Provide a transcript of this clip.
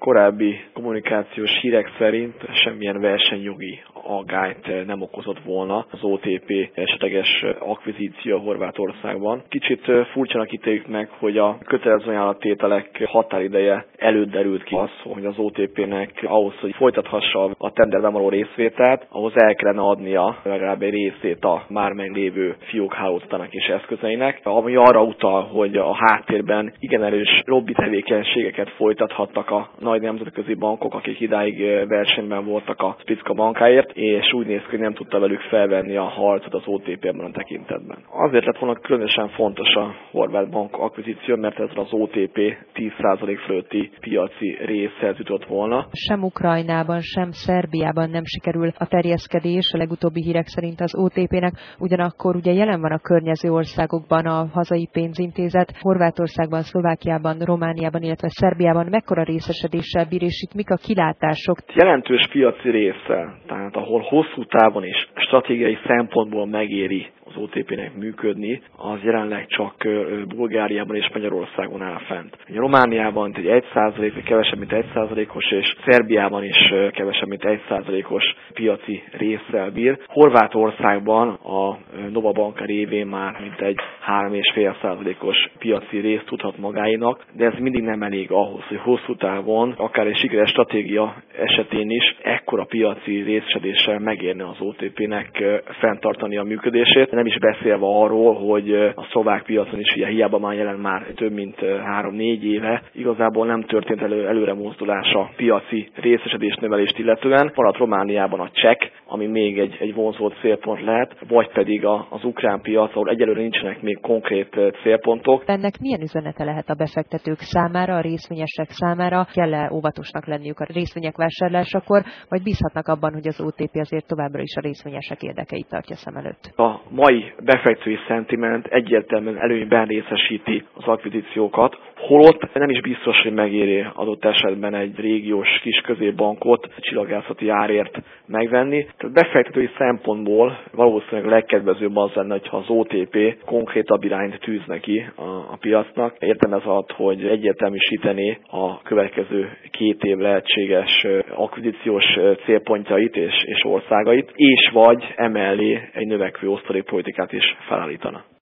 korábbi kommunikációs hírek szerint semmilyen versenyjogi aggályt nem okozott volna az OTP esetleges akvizíció Horvátországban. Kicsit furcsának ítéljük meg, hogy a kötelező ajánlattételek határideje előtt derült ki az, hogy az OTP-nek ahhoz, hogy folytathassa a tenderben való részvételt, ahhoz el kellene adnia legalább egy részét a már meglévő fiók hálózatának és eszközeinek, ami arra utal, hogy a háttérben igen erős lobby tevékenységeket folytathattak a nagy nemzetközi bankok, akik idáig versenyben voltak a Spicka bankáért, és úgy néz ki, hogy nem tudta velük felvenni a harcot az OTP ebben a tekintetben. Azért lett volna különösen fontos a horvát bank akvizíció, mert ez az OTP 10% fölötti piaci részhez jutott volna. Sem Ukrajnában, sem Szerbiában nem sikerül a terjeszkedés, a legutóbbi hírek szerint az OTP-nek, ugyanakkor ugye jelen van a környező országokban a hazai pénzintézet, Horvátországban, Szlovákiában, Romániában, illetve Szerbiában mekkora részesedéssel bír, és itt mik a kilátások? Jelentős piaci résszel, tehát ahol hosszú távon is stratégiai szempontból megéri az OTP-nek működni, az jelenleg csak Bulgáriában és Magyarországon áll fent. Romániában egy 1% vagy kevesebb, mint 1%-os, és Szerbiában is kevesebb, mint 1%-os piaci résszel bír. Horvátországban a Nova Banka révén már mintegy 3,5%-os piaci részt tudhat magáinak, de ez mindig nem elég ahhoz, hogy hosszú távon, akár egy sikeres stratégia esetén is ekkora piaci részesedéssel megérne az OTP-nek fenntartani a működését. Nem is beszélve arról, hogy a szlovák piacon is ugye hiába már jelen már több mint 3-4 éve, igazából nem történt előre mozdulás a piaci részesedés növelést illetően. Maradt Romániában a csekk, ami még egy vonzó célpont lehet, vagy pedig az ukrán piac, ahol egyelőre nincsenek még konkrét célpontok. Ennek milyen üzenete lehet a befektetők számára, a részvényesek számára? Kell-e óvatosnak lenniük a részvények vásárlásakor, vagy bízhatnak abban, hogy az OTP azért továbbra is a részvényesek érdekeit tartja szem előtt? A mai befektetői szentiment egyértelműen előnyben részesíti az akvizíciókat, holott nem is biztos, hogy megéri adott esetben egy régiós kis középbankot csillagászati árért megvenni. Tehát befektetői szempontból valószínűleg a legkedvezőbb az lenne, hogyha az OTP konkrétabb irányt tűzne ki a piacnak. Értem ez alatt, hogy egyértelműsítené a következő 2 év lehetséges akvizíciós célpontjait és országait, és vagy emellé egy növekvő osztalékpolitikát is felállítana.